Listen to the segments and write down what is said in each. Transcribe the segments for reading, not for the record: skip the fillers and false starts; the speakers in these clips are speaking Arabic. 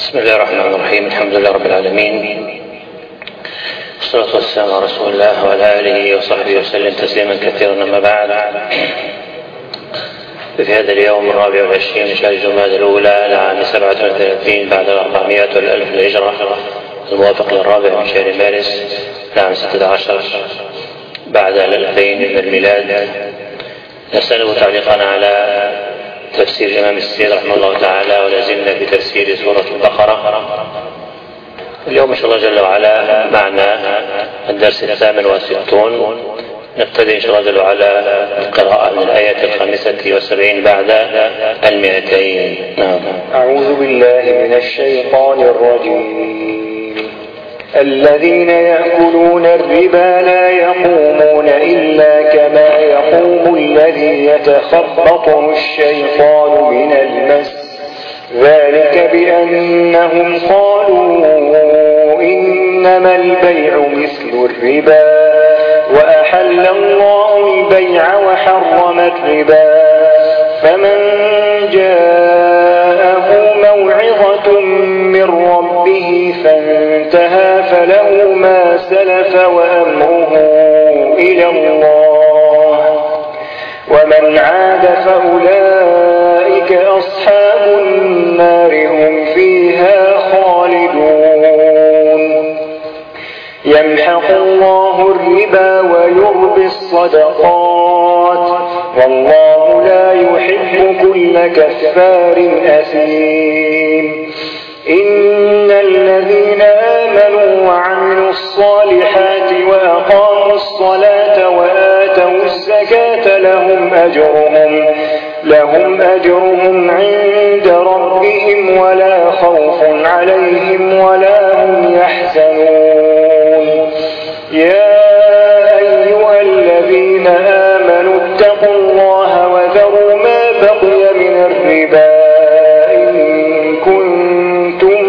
بسم الله الرحمن الرحيم. الحمد لله رب العالمين، والصلاة والسلام على رسول الله وعلى آله وصحبه وسلم تسليما كثيرا. أما بعد، في هذا اليوم 24 من شهر جمادى الأولى لعام 37 بعد 400 والألف للهجرة، الموافق للرابع من شهر مارس لعام 16 بعد 2000 من الميلاد. نسأله تعليقنا على تفسير الإمام السيد رحمه الله تعالى، ولازلنا في تفسير سورة البقرة. اليوم إن شاء الله جل وعلا معنا الدرس 68. نبتدئ إن شاء الله جل وعلا القراءة من الآية 75 بعد 200. أعوذ بالله من الشيطان الرجيم. الذين يأكلون الربا لا يقومون إلا كما يقوم الذي يتخبطه الشيطان من المس، ذلك بأنهم قالوا إنما البيع مثل الربا وأحل الله البيع وحرم الربا، فمن جاءه موعظة من ربه فانتهى فله ما سلف وأمره إلى الله، ومن عاد فأولئك أصحاب النار هم فيها خالدون. يمحق الله الربا ويربي الصدقات، والله لا يحب كل كفار أثيم. إن الذين آمنوا وعملوا الصالحات وأقاموا الصلاة وآتوا الزكاة لهم أجرهم عند ربهم ولا خوف عليهم ولا هم يحزنون. يا أيها الذين آمنوا اتقوا الله وذروا ما بقي من الربا إن كنتم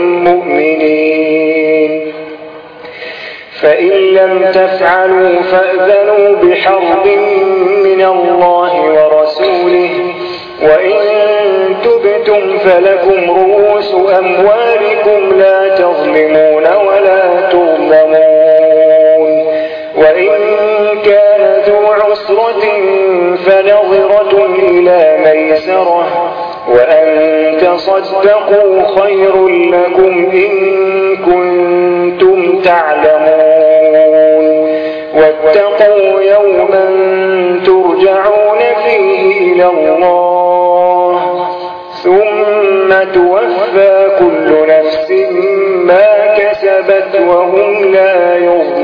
مؤمنين، فإن لم تفعلوا فأذنوا بحرب من الله ورسوله، وإن تبتم فلكم رؤوس أموالكم لا تظلمون ولا تظلمون، وإن كان ذو عسرة فنظرة إلى ميسرة، وأن تصدقوا خير لكم إن كنتم تعلمون، واتقوا يوما ترجعون فيه إلى الله ثم توفى كل نفس ما كسبت وهم لا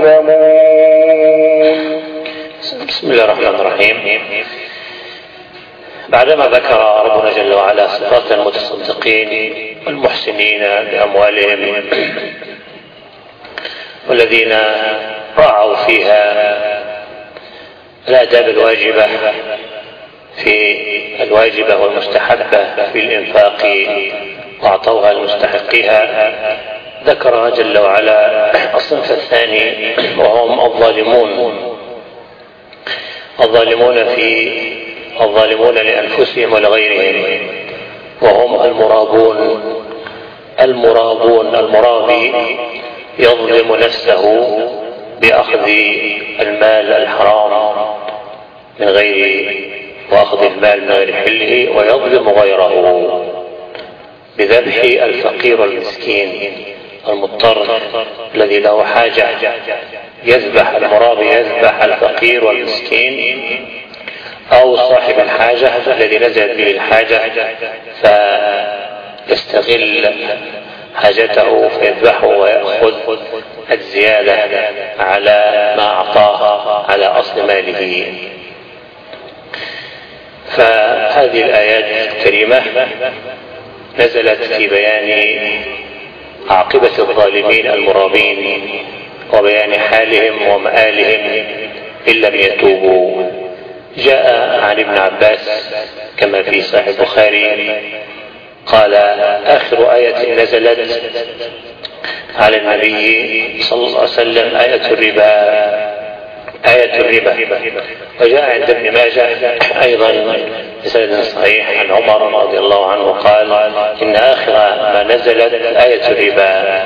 يظلمون. بسم الله الرحمن الرحيم. بعدما ذكر ربنا جل وعلا صفات المتصدقين والمحسنين بأموالهم والذين راعوا فيها الآداب الواجبة والمستحبة في الإنفاق وأعطوها لمستحقها، ذكر جل وعلا الصنف الثاني وهم الظالمون لأنفسهم ولغيرهم، وهم المرابي يظلم نفسه بأخذ المال الحرام وأخذ المال من غير حله، ويظلم غيره بذبح الفقير والمسكين المضطر الذي له حاجة. المرابي يذبح الفقير والمسكين أو صاحب الحاجة الذي نزلت به الحاجة فيستغل حاجته فيذبحه ويأخذ الزيادة على ما أعطاه على أصل ماله. فهذه الآيات الكريمة نزلت في بيان عاقبة الظالمين المرابين وبيان حالهم ومآلهم إن لم يتوبوا. جاء عن ابن عباس كما في صحيح البخاري قال: آخر آية نزلت على النبي صلى الله عليه وسلم آية الربا. وجاء عند ابن ماجه أيضا بسند صحيح عن عمر رضي الله عنه قال: إن آخر ما نزلت آية الربا.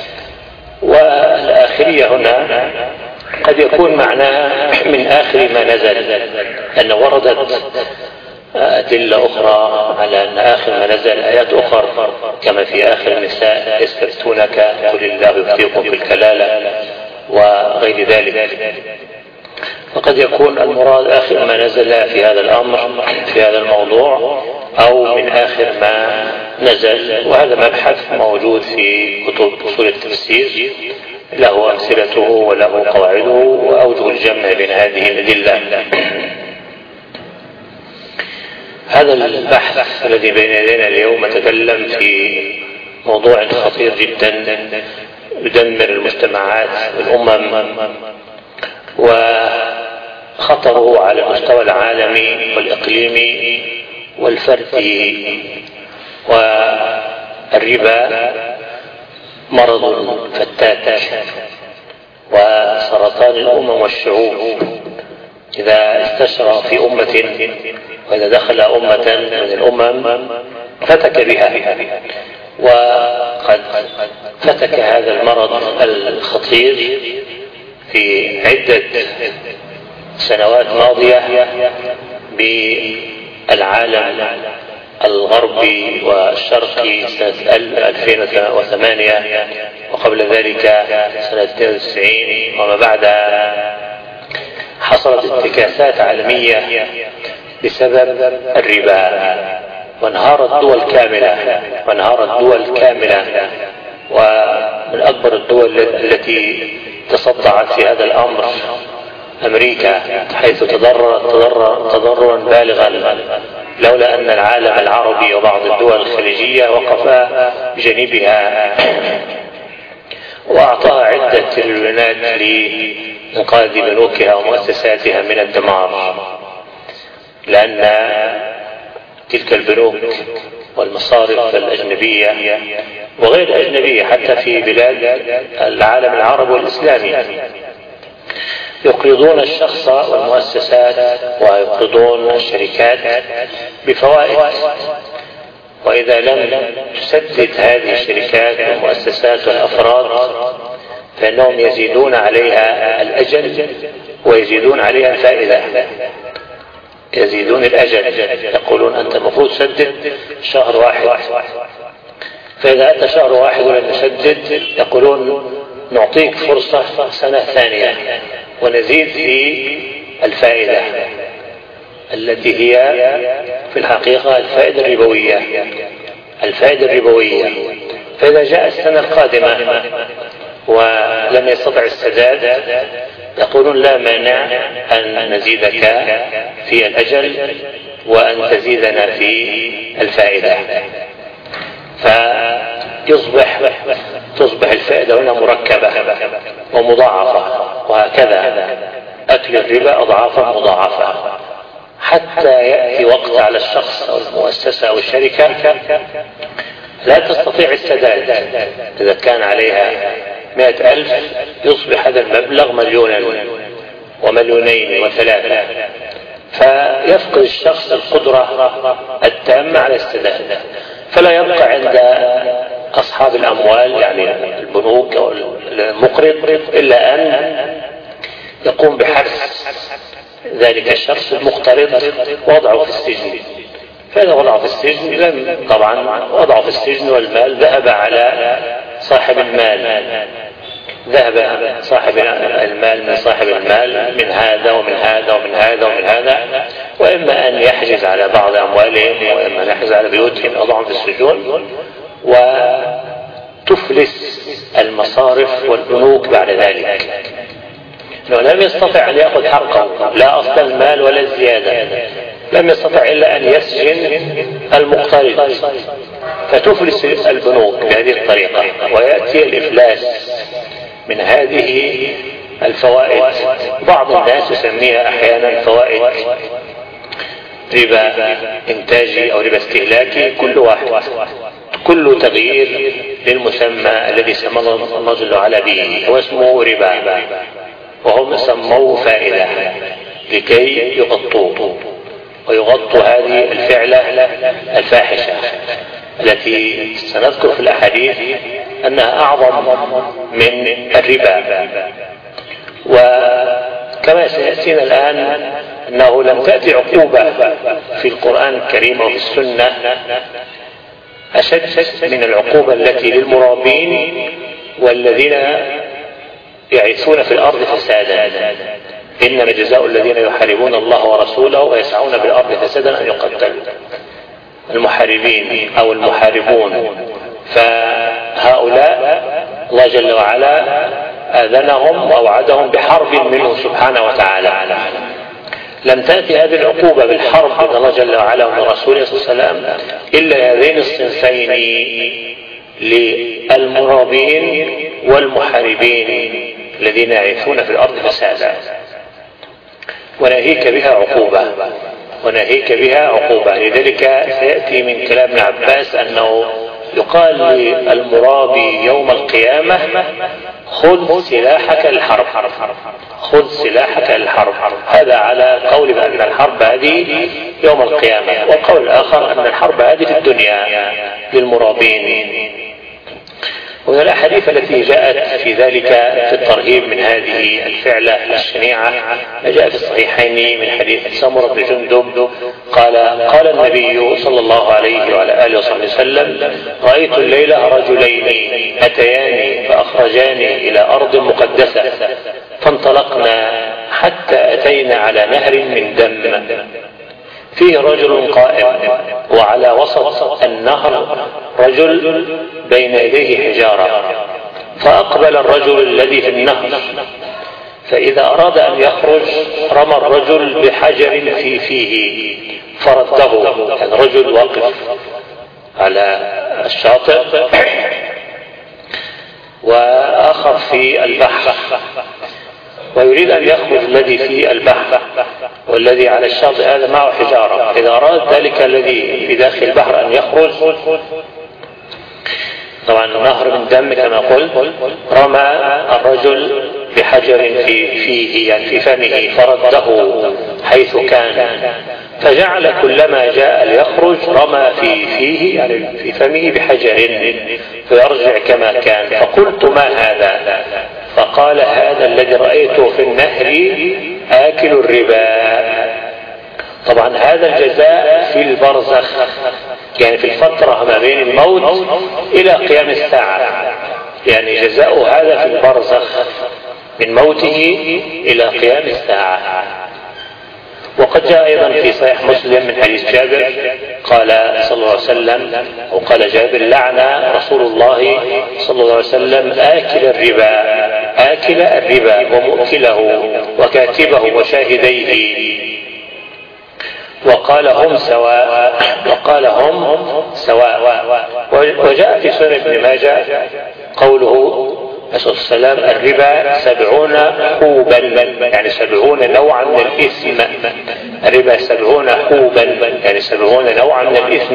والآخرية هنا قد يكون معناها من آخر ما نزل، أن وردت أدلة أخرى على أن آخر ما نزل آيات أخرى، كما في آخر النساء: يستفتونك قل الله يفتيكم في الكلالة وغير ذلك. فقد يكون المراد آخر ما نزل في هذا الأمر في هذا الموضوع، أو من آخر ما نزل. وهذا مبحث موجود في كتب أصول التفسير، له أمثلته وله قواعده وأوجه الجمع بين هذه الأدلة. هذا البحث الذي بين يدينا اليوم يتكلم في موضوع خطير جدا يدمر المجتمعات والأمم، وخطره على المستوى العالمي والإقليمي والفردي. والربا مرض فتاك وسرطان الأمم والشعوب. إذا استشرى في أمة وإذا دخل أمة من الأمم فتك بها، وقد فتك هذا المرض الخطير في عدة سنوات ماضية بالعالم الغربي والشرقي سنة 2008، وقبل ذلك سنة 92 وما بعدها. حصلت انتكاسات عالمية بسبب الربا، وانهارت دول كاملة. ومن أكبر الدول التي تصدعت في هذا الأمر أمريكا، حيث تضررا بالغا، لولا أن العالم العربي وبعض الدول الخليجية وقفا بجانبها وأعطاها عدة تريليونات لإنقاذ بنوكها ومؤسساتها من الدمار، لأن تلك البنوك والمصارف الأجنبية وغير الأجنبية حتى في بلاد العالم العربي والإسلامي يقرضون الشخص والمؤسسات ويقرضون الشركات بفوائد، وإذا لم تسدد هذه الشركات والمؤسسات والأفراد فإنهم يزيدون عليها الأجل ويزيدون عليها الفائدة. يزيدون الأجل، يقولون أنت المفروض تسدد شهر واحد، فإذا أتى شهر واحد ولم يسدد يقولون نعطيك فرصة سنة ثانية ونزيد في الفائدة التي هي في الحقيقة الفائدة الربوية. فإذا جاء السنة القادمة ولم يستطع السداد يقولون لا مانع أن نزيدك في الأجل وأن تزيدنا في الفائدة. تصبح الفائدة هنا مركبة ومضاعفة، وهكذا أكل الربا أضعافا مضاعفة، حتى يأتي وقت على الشخص أو المؤسسة أو الشركة لا تستطيع السداد. إذا كان عليها 100,000 يصبح هذا المبلغ مليونا ومليونين وثلاثة، فيفقد الشخص القدرة التامة على السداد. فلا يبقى عند أصحاب الأموال يعني البنوك أو المقرض إلا أن يقوم بحبس ذلك الشخص المقترض ووضعه في السجن. فإذا وضعه في السجن طبعا وضعه في السجن والمال ذهب على صاحب المال، ذهب صاحب المال من صاحب المال من هذا ومن هذا ومن هذا ومن هذا، وإما أن يحجز على بعض أموالهم وإما أن يحجز على بيوتهم وضعهم في السجون، وتفلس المصارف والبنوك بعد ذلك. لو لم يستطع أن يأخذ حقه لا أصل المال ولا الزيادة، لم يستطع إلا أن يسجن المقترض، فتفلس البنوك بهذه الطريقة ويأتي الإفلاس من هذه الفوائد. بعض الناس يسميها أحيانا فوائد ربا إنتاجي أو ربا استهلاكي، كل تغيير للمسمى الذي سمى الله جل وعلا به هو اسمه ربا، وهم سموه فائدة لكي يغطوه. ويغطوا هذه الفعلة الفاحشة التي سنذكر في الأحاديث أنها أعظم من الربا. وكما سيأتينا الآن أنه لم تأتي عقوبة في القرآن الكريم وفي السنة أشد من العقوبة التي للمرابين والذين يعيثون في الأرض فسادا. إنما جزاء الذين يحاربون الله ورسوله ويسعون في الأرض فسادا أن يقتلوا. المحاربين أو المحاربون، فهؤلاء الله جل وعلا آذنهم وأوعدهم بحرب منه سبحانه وتعالى. لم تأتي هذه العقوبة بالحرب من الله جل وعلا ومن رسوله صلى الله عليه وسلم إلا هذين الصنفين للمرابين والمحاربين الذين يعيثون في الأرض فسادا. وناهيك بها عقوبة. لذلك سيأتي من كلام ابن عباس أنه يقال للمرابي يوم القيامة خذ سلاحك للحرب. هذا على قول بأن الحرب هذه يوم القيامة، والقول الآخر أن الحرب هذه في الدنيا للمرابين. ومن الأحاديث التي جاءت في ذلك في الترهيب من هذه الفعلة الشنيعة ما جاء في الصحيحين من حديث سمرة بن جندب قال النبي صلى الله عليه وعلى آله وصحبه وسلم: رأيت الليلة رجلين أتياني فأخرجاني إلى أرض مقدسة فانطلقنا حتى أتينا على نهر من دم فيه رجل قائم وعلى وسط النهر رجل بين يديه حجارة، فأقبل الرجل الذي في النهر، فإذا أراد أن يخرج رمى الرجل بحجر في فيه فرده. الرجل واقف على الشاطئ وآخر في البحر ويريد أن يخرج الذي في البحر والذي على الشاطئ هذا معه حجارة. إذا أراد ذلك الذي في داخل البحر أن يخرج، طبعا نهر من دم كما قلت، رمى الرجل بحجر في فيه يعني في فمه فرده حيث كان، فجعل كلما جاء ليخرج رمى في فيه يعني في فمه بحجر فيرجع كما كان. فقلت: ما هذا؟ فقال: هذا الذي رأيته في النهر آكل الربا. طبعا هذا الجزاء في البرزخ، يعني في الفترة ما بين الموت إلى قيام الساعة، يعني جزاء هذا في البرزخ من موته إلى قيام الساعة. وقد جاء أيضا في صحيح مسلم من حديث جابر قال صلى الله عليه وسلم، أو قال جابر: لعن رسول الله صلى الله عليه وسلم آكل الربا ومؤكله وكاتبه وشاهديه، وقال هم سواء. وجاء في سنن ابن ماجه قوله عليه السلام: الربا 70 حوبا، يعني 70 نوعا من الإثم. الربا 70 حوبا يعني 70 نوعا من الإثم،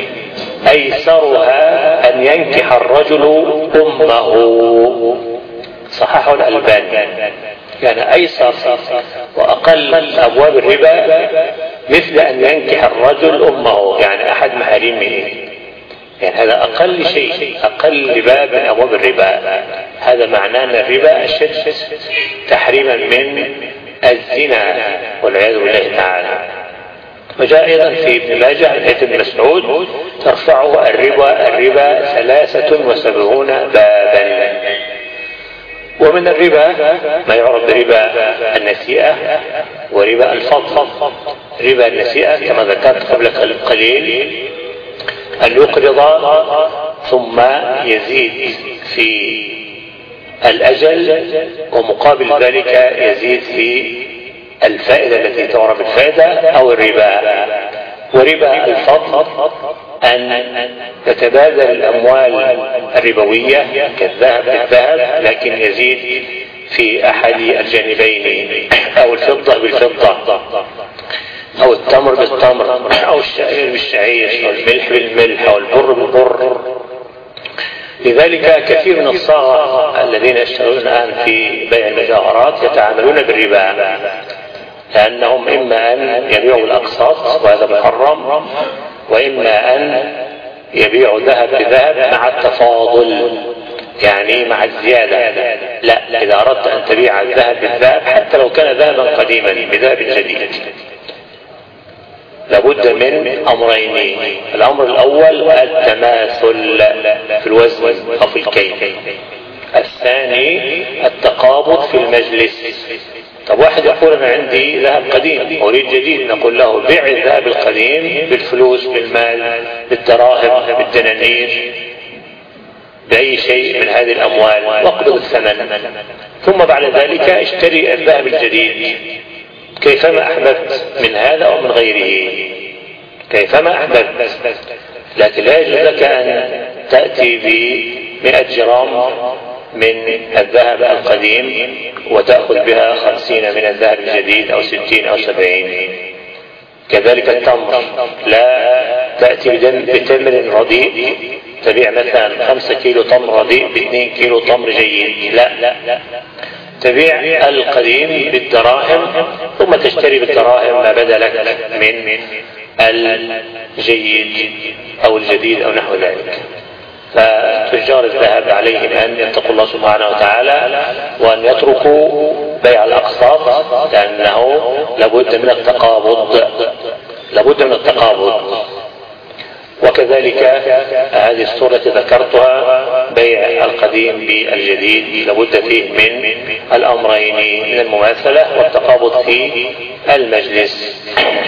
أيسرها أن ينكح الرجل أمه. صححه الألباني. يعني أيسر وأقل أبواب الربا مثل أن ينكح الرجل أمه، يعني أحد محارمه، يعني هذا أقل شيء، أقل باب من أبواب الربا. هذا معناه أن الربا أشد تحريما من الزنا والعياذ بالله تعالى. وجاء أيضا في ابن ماجه من حديث ابن مسعود: ترفعه الربا 73 بابا. ومن الربا ما يعرف بربا النسيئة وربا الفضل. ربا النسيئة كما ذكرت قبل قليل أن يقرض ثم يزيد في الأجل ومقابل ذلك يزيد في الفائدة التي تعرف الفائدة أو الربا. وربا الفضل أن تتبادل الأموال الربوية كالذهب بالذهب لكن يزيد في أحد الجانبين، أو الفضة بالفضة، أو التمر بالتمر، أو الشعير بالشعير، أو الملح بالملح، أو البر بالبر. لذلك كثير من الصاغة الذين يشتغلون الآن في بيع المجوهرات يتعاملون بالربا، لأنهم إما أن يبيعوا الأقساط وهذا محرم، وإما أن يبيعوا ذهب بذهب مع التفاضل، يعني مع الزيادة. لا، إذا أردت أن تبيع الذهب بالذهب حتى لو كان ذهبا قديما بذهب جديد لابد من أمرين. الأمر الأول التماثل في الوزن أو في الكيل. الثاني التقابض في المجلس. طب واحد يقول أنا عندي ذهب قديم أريد جديد، نقول له بيع الذهب القديم بالفلوس، بالمال، بالدراهم، بالدنانير، بأي شيء من هذه الأموال واقبض الثمن، ثم بعد ذلك اشتري الذهب الجديد كيفما أحببت من هذا أو من غيره، كيفما أحببت. لكن لا يجوز لك أن تأتي ب100 جرام من الذهب القديم وتأخذ بها 50 من الذهب الجديد أو 60 أو 70. كذلك التمر، لا تأتي بتمر رديء تبيع مثلا 5 كيلو تمر رديء ب2 كيلو تمر جيد، لا، تبيع القديم بالدراهم ثم تشتري بالدراهم ما بدا لك من الجيد أو الجديد أو نحو ذلك. فتجار الذهب عليهم أن يتقوا الله سبحانه وتعالى وأن يتركوا بيع الأقساط، لأنه لابد من التقابض. وكذلك هذه الصورة ذكرتها، بيع القديم بالجديد لابد فيه من الأمرين، من المماثلة والتقابض في المجلس.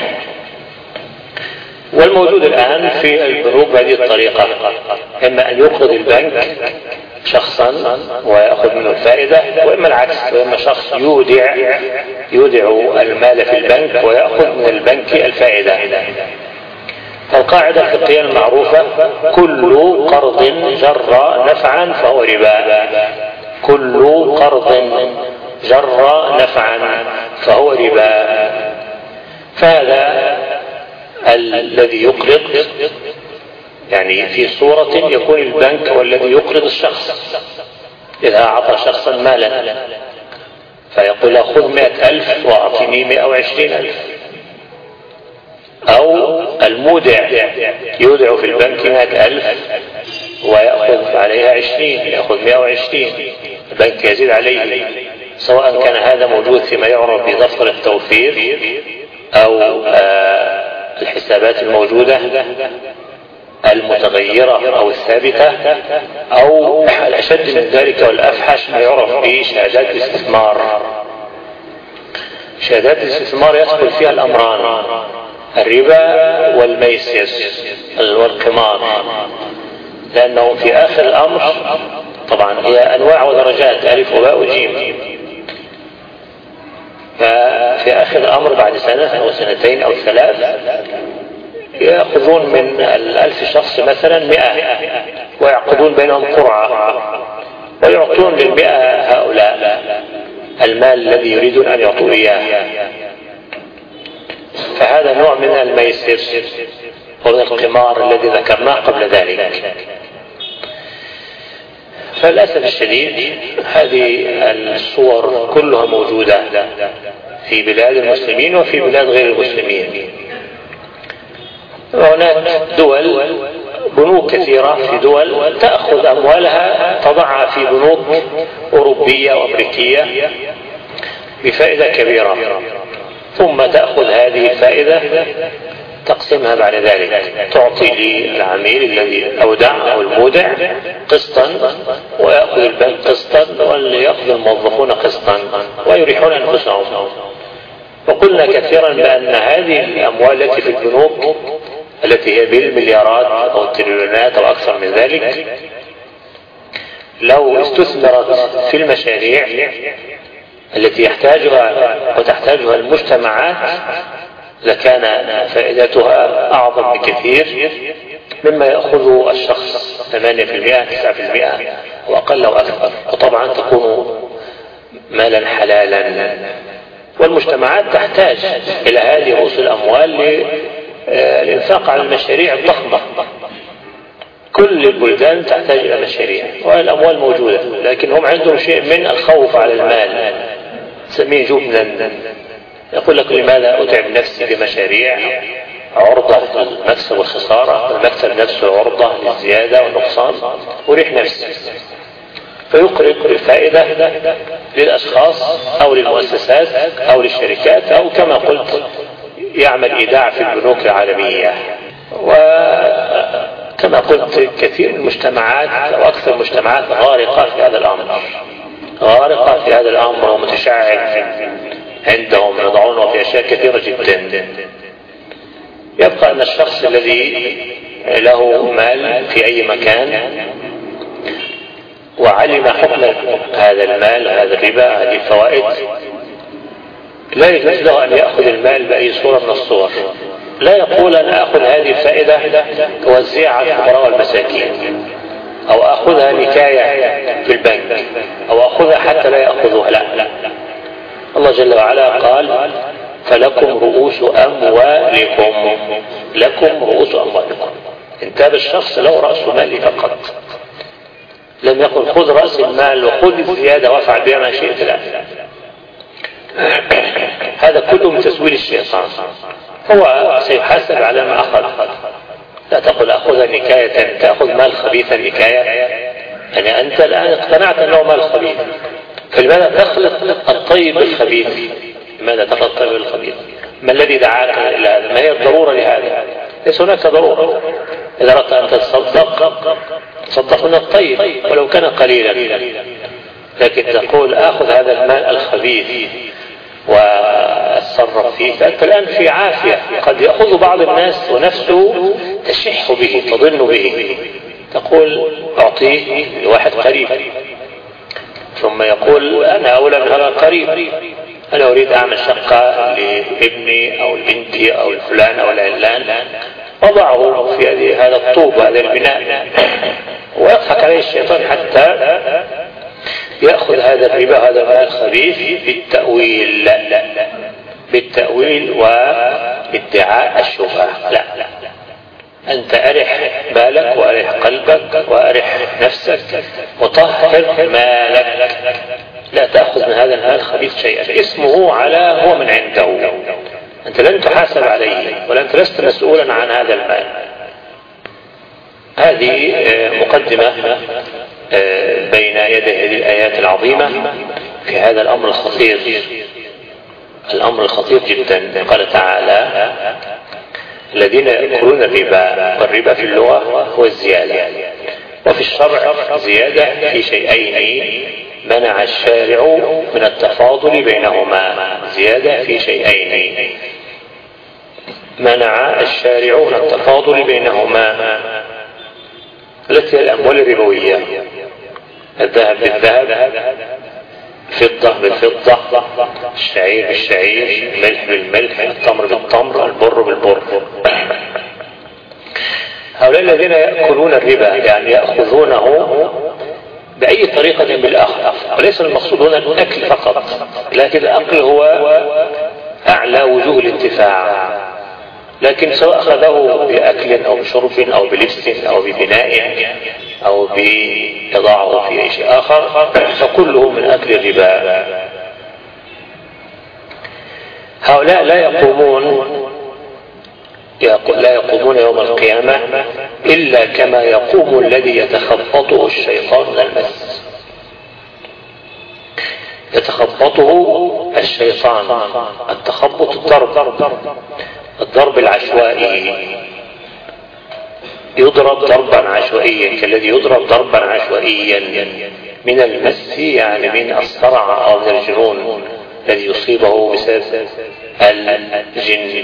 والموجود الآن في البنوك بهذه الطريقة، إما أن يقرض البنك شخصا ويأخذ منه الفائدة، وإما العكس، وإما شخص يودع المال في البنك ويأخذ من البنك الفائدة. فالقاعدة الفقهية المعروفة كل قرض جر نفعا فهو ربا، كل قرض جر نفعا فهو ربا. فهذا الذي يقرض يعني في صورة يكون البنك هو الذي يقرض الشخص. إذا أعطى شخصا مالا فيقول له خذ 100,000 وأعطيني 120,000، أو المودع يودع في البنك 100,000 ويأخذ عليها 20، يأخذ 120، البنك يزيد عليه، سواء كان هذا موجود فيما يعرف بدفتر التوفير أو الحسابات الموجودة المتغيرة أو الثابتة، أو الأشد من ذلك والأفحش ما يعرف بشهادات الاستثمار. شهادات الاستثمار يدخل فيها الأمران، الربا والميسر والقمار، لأنه في آخر الأمر طبعا هي أنواع ودرجات، ألف وباء وجيم، ففي آخر الأمر بعد سنة أو سنتين أو 3 يأخذون من 1000 شخص مثلا 100 ويعقدون بينهم قرعة ويعطون لل100 هؤلاء المال الذي يريدون أن يعطوا إياه. فهذا نوع من الميسر ومن القمار الذي ذكرناه قبل ذلك. فللأسف الشديد هذه الصور كلها موجودة في بلاد المسلمين وفي بلاد غير المسلمين. هناك دول بنوك كثيرة في دول تأخذ أموالها تضعها في بنوك أوروبية وأمريكية بفائدة كبيرة، ثم تأخذ هذه الفائدة تقسمها بعد ذلك، تعطي للعميل الذي أودع أو المودع قسطا ويأخذ البنك قسطا ويأخذ الموظفون قسطا ويريحون أنفسهم. وقلنا كثيرا بأن هذه الأموال التي في البنوك التي هي بالمليارات أو التريليونات أو أكثر من ذلك لو استثمرت في المشاريع التي يحتاجها وتحتاجها المجتمعات لكان فائدتها أعظم بكثير مما يأخذ الشخص 8%، 9% أو أقل أو أكثر، وطبعا تكون مالا حلالا. والمجتمعات تحتاج إلى هذه رؤوس الأموال للإنفاق على المشاريع الضخمة. كل البلدان تحتاج إلى مشاريع والأموال موجودة، لكن هم عندهم شيء من الخوف على المال، نسميه جبنا، يقول لك لماذا أتعب نفسي بمشاريع عرضة للمكسب والخسارة، المكسب نفسه عرضة للزيادة والنقصان، أريح نفسي. فيقرب الفائدة للأشخاص أو للمؤسسات أو للشركات، أو كما قلت يعمل إيداع في البنوك العالمية. وكما قلت كثير من المجتمعات أو أكثر المجتمعات غارقة في هذا الأمر، غارقة في هذا الأمر ومتشعب عندهم، يضعونه في أشياء كثيرة جدا. يبقى أن الشخص الذي له مال في أي مكان وعلم حكم هذا المال، هذا الربا، هذه الفوائد، لا يجوز له أن يأخذ المال بأي صورة من الصور. لا يقول أنا أخذ هذه الفائدة أوزعها على الفقراء والمساكين، أو أخذها نكاية في البنك، أو أخذها حتى لا يأخذها. لا، الله جل وعلا قال فلكم رؤوس أموالكم، لكم رؤوس أموالكم. انتبه، الشخص له رأس مال فقط، لم يقل خذ رأس المال وخذ الزيادة وافعل بها ما شئت. لا، هذا كله من تسويل الشيطان، هو سيحاسب على ما أخذ. لا تقل أخذها نكاية، تأخذ مال خبيثا نكاية، يعني أنت الآن اقتنعت أنه مال خبيث، فلماذا تخلط الطيب بالخبيث؟ لماذا تخلط الطيب بالخبيث؟ ما الذي دعاك إلى هذا؟ ما هي الضرورة لهذا؟ ليس هناك ضرورة. إذا أردت أن تصدق من الطيب ولو كان قليلا، لكن تقول آخذ هذا المال الخبيث واتصرف فيه، فأنت الآن في عافية. قد يأخذ بعض الناس ونفسه تشح به، تظن به، تقول أعطيه لواحد قريب، ثم يقول أنا أولى من هذا القريب، أنا أريد أعمل شقة لابني أو لبنتي أو الفلان أو العلان، وضعه في هذا الطوب، هذا البناء، ويضحك عليه الشيطان حتى يأخذ هذا الربا، هذا المال الخبيث، بالتأويل وادعاء الشبهة. لا، أنت أرح بالك وأرح قلبك وأرح نفسك وطهر مالك، لا تأخذ من هذا المال الخبيث شيئا، اسمه على هو من عنده، أنت لن تحاسب عليه ولا أنت لست مسؤولا عن هذا المال. هذه مقدمة بين يدي هذه الآيات العظيمة في هذا الأمر الخطير، الأمر الخطير جدا. قال تعالى الذين يأكلون الربا، والربا في اللغة هو الزيادة، وفي الشرع زيادة في شيئين منع الشارع من التفاضل بينهما، زيادة في شيئين منع الشارع من التفاضل بينهما، التي هي الأموال الربوية، الذهب بالذهب، فضة بالفضة، الشعير بالشعير، الملح بالملح، التمر بالتمر، البر بالبر. هؤلاء الذين يأكلون الربا يعني يأخذونه بأي طريقة بالأخذ، وليس المقصود هنا الأكل فقط، لكن الأكل هو أعلى وجوه الانتفاع، لكن سواء أخذه بأكل أو بشرب أو بلبس أو ببناء أو بإضاعه في أي شيء آخر، فكله من أكل الربا. هؤلاء لا يقومون يوم القيامة إلا كما يقوم الذي يتخبطه الشيطان من المس، يتخبطه الشيطان. التخبط الضرب العشوائي، يضرب ضربا عشوائيا كالذي يضرب ضربا عشوائيا من المس، يعني من الصرع أو من الجنون الذي يصيبه بسبب الجن.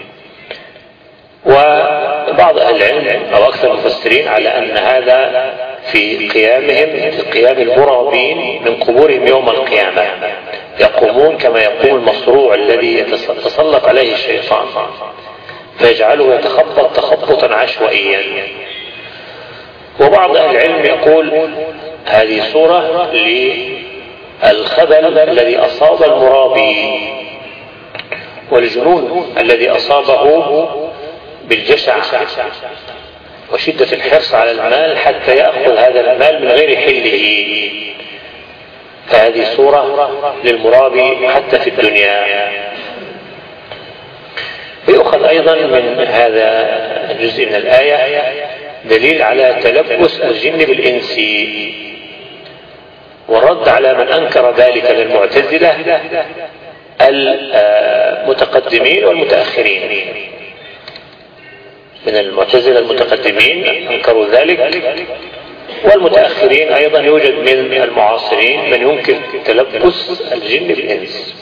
وبعض أهل العلم أو أكثر المفسرين على أن هذا في قيامهم، في قيام المرابين من قبورهم يوم القيامة، يقومون كما يقوم المصروع الذي يتسلط عليه الشيطان فيجعله يتخبط تخبطا عشوائيا. وبعض أهل العلم يقول هذه صورة للخبل الذي أصاب المرابي والجنون الذي أصابه بالجشع وشدة الحرص على المال حتى يأخذ هذا المال من غير حله. فهذه صورة للمرابي حتى في الدنيا، ويؤخذ أيضا من هذا الجزء من الآية دليل على تلبس الجن بالإنس، والرد على من أنكر ذلك للمعتزلة المتقدمين والمتأخرين. من المعتزلة المتقدمين أنكروا ذلك، والمتأخرين أيضا يوجد من المعاصرين من ينكر تلبس الجن بالإنس.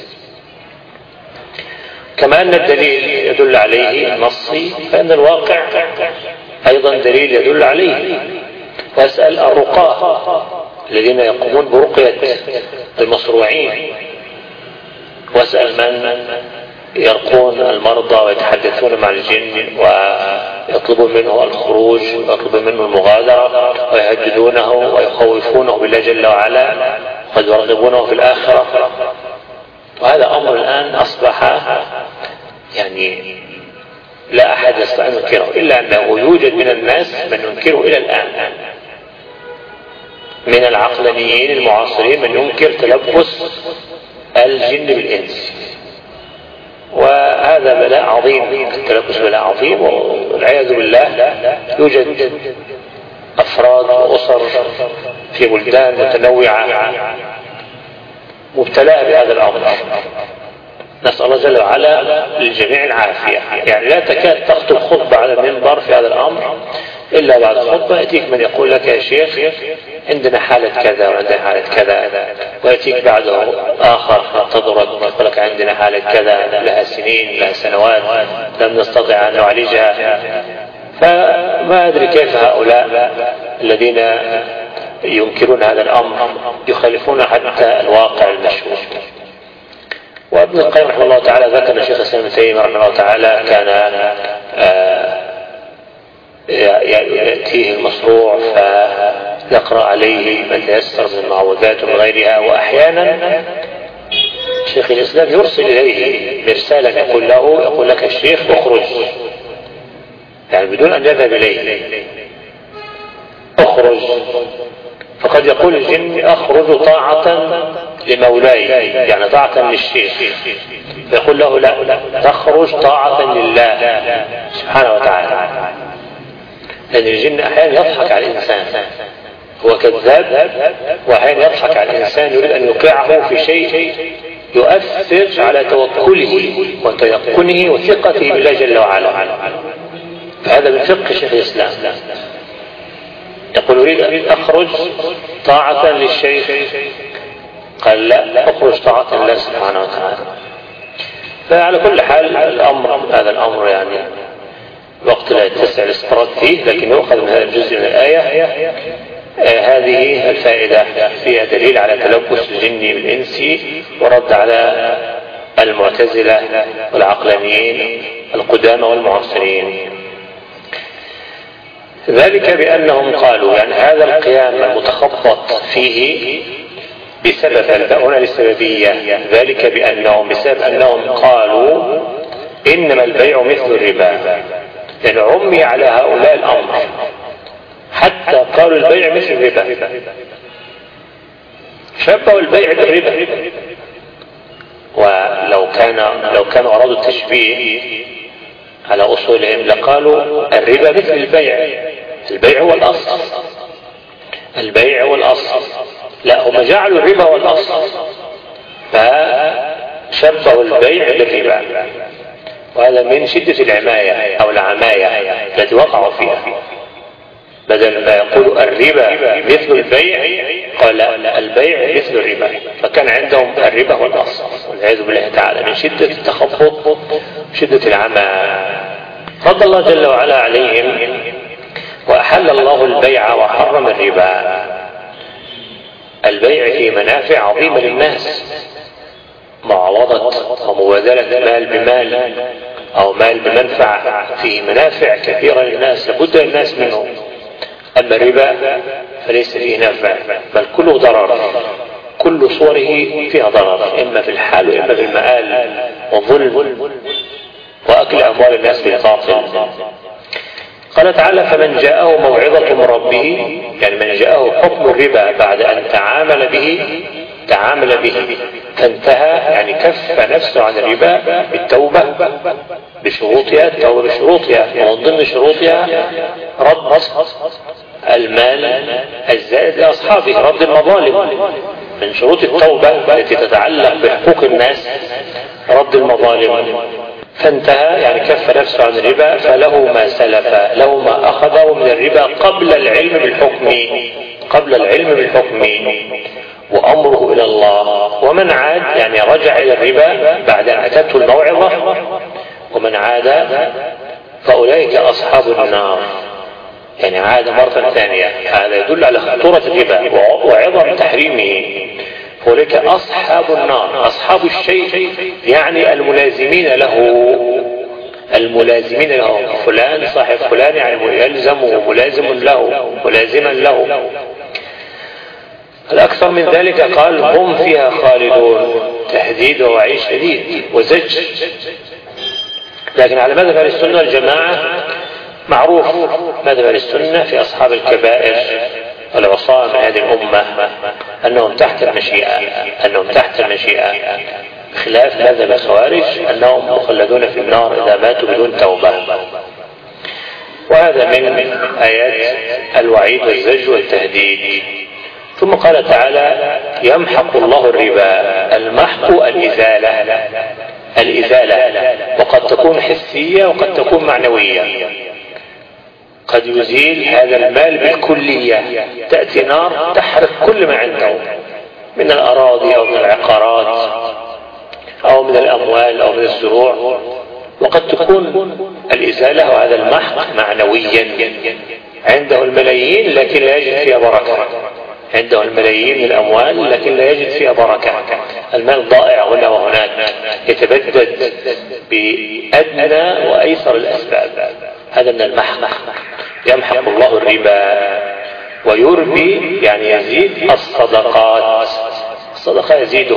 كما أن الدليل يدل عليه النصي، فإن الواقع أيضا دليل يدل عليه. وأسأل الرقاة الذين يقومون برقية المصروعين، وأسأل من يرقون المرضى ويتحدثون مع الجن ويطلبون منه الخروج ويطلبون منه المغادرة ويهددونه ويخوفونه بالله جل وعلا قد يرغبونه في الآخرة. وهذا أمر الآن أصبح يعني لا أحد يستطيع أن ينكره، إلا أنه يوجد من الناس من ينكره إلى الآن، من العقلانيين المعاصرين من ينكر تلبس الجن بالإنس. وهذا بلاء عظيم، التلبس بلاء عظيم، والعياذ بالله يوجد أفراد وأسر في بلدان متنوعة مبتلاء بهذا الأمر. نسأل الله جل وعلا للجميع العافية. يعني لا تكاد تخطب خطبة على المنبر في هذا الأمر إلا بعد خطبة يأتيك من يقول لك يا شيخ عندنا حالة كذا وعندنا حالة كذا، ويأتيك بعده آخر ينتظرك يقول لك عندنا حالة كذا لها سنين لها سنوات لم نستطع أن نعالجها. فما أدري كيف هؤلاء الذين ينكرون هذا الأمر يخالفون حتى الواقع المشهور. وابن القيم رحمه الله تعالى ذكر أن شيخ الإسلام ابن تيمية رحمه الله تعالى كان يأتيه المصروع فيقرأ عليه ما تيسر من المعوذات ومن غيرها، وأحيانا شيخ الإسلام يرسل إليه مرسالا يقول لك الشيخ اخرج، يعني بدون أن يذهب إليه اخرج. فقد يقول الجن اخرج طاعة لمولاي، يعني طاعة للشيخ، فيقول له لا تخرج طاعة لله سبحانه وتعالى. لأن الجن أحيانا يضحك على الإنسان، هو كذاب، وأحيانا يضحك على الإنسان يريد أن يوقعه في شيء يؤثر على توكله وتيقنه وثقته بالله جل وعلا. فهذا من فقه شيخ الإسلام، يقول أريد أن أخرج طاعة للشيخ، قال لا أخرج طاعة لله سبحانه وتعالى. فعلى كل حال هذا الأمر يعني وقت لا يتسع الاستطراد فيه، لكن يؤخذ من هذا الجزء من الآية هذه الفائدة فيها دليل على تلبس الجن بالإنس، ورد على المعتزلة والعقلانيين القدامى والمعاصرين. ذلك بأنهم قالوا، يعني هذا القيام المتخبط فيه بسبب الباء للسببية، ذلك بأنهم بسبب أنهم قالوا إنما البيع مثل الربا، يعني عمي على هؤلاء الأمر حتى قالوا البيع مثل الربا، شبهوا البيع بالربا. ولو كانوا أرادوا التشبيه على أصولهم لقالوا الربا مثل البيع هو الأصل، البيع هو الأصل. لا، هم جعلوا الربا هو الأصل فشبهوا البيع بالربا، وهذا من شدة العماية أو العماية التي وقعوا فيها. بدل ما يقولوا الربا مثل البيع قال لا، البيع مثل الربا، فكان عندهم الربا هو الأصل، والعياذ بالله تعالى من شدة التخبط وشدة العمى. رد الله جل وعلا عليهم وأحل الله البيع وحرم الربا. البيع فيه منافع عظيمة للناس، معوضة ومبادلة مال بمال أو مال بمنفع، فيه منافع كثيرة للناس لابد للناس منه. أما الربا فليس فيه نافع، بل كله ضرر، كل صوره فيها ضرر، إما في الحال وإما في المآل، وظلم وأكل أموال الناس بالباطل. قال تعالى فمن جاءه موعظة من ربه، يعني من جاءه حكم الربا بعد أن تعامل به فانتهى، يعني كف نفسه عن الربا بالتوبة بشروطها التوبة بشروطها، ومن ضمن شروطها رد المال الزائد لأصحابه، رد المظالم. من شروط التوبة التي تتعلق بحقوق الناس رد المظالم. فانتهى يعني كف نفسه عن الربا، فله ما سلف، له ما أخذه من الربا قبل العلم بالحكم وأمره إلى الله. ومن عاد يعني رجع إلى الربا بعد أن أتته الموعظة، ومن عاد فأولئك أصحاب النار، يعني عاد مرة ثانية. هذا يدل على خطورة الربا وعظم تحريمه. فأولئك أصحاب النار، أصحاب الشيء يعني الملازمين له، فلان صاحب فلان يعني يلزمه، ملازما له. الأكثر من ذلك قال هم فيها خالدون، تهديد ووعيد شديد وزج. لكن على مذهب أهل السنة والجماعة معروف مذهب أهل السنة في أصحاب الكبائر العصاة من هذه الأمة أنهم تحت المشيئة، خلاف مذهب الخوارج أنهم مخلدون في النار إذا ماتوا بدون توبة. وهذا من آيات الوعيد والزج والتهديد. ثم قال تعالى يمحق الله الربا. المحق الإزالة، وقد تكون حسية وقد تكون معنوية. قد يزيل هذا المال بالكلية، تأتي نار تحرق كل ما عنده من الأراضي أو من العقارات أو من الأموال أو من الزروع. وقد تكون الإزالة وهذا المحق معنويا، عنده الملايين لكن لا يجد فيها بركة، عنده الملايين من الأموال لكن لا يجد فيها بركة، المال ضائع هنا وهناك، يتبدد بأدنى وأيسر الأسباب. هذا من المحق. يمحق الله الربا ويربي يعني يزيد الصدقات. الصدقة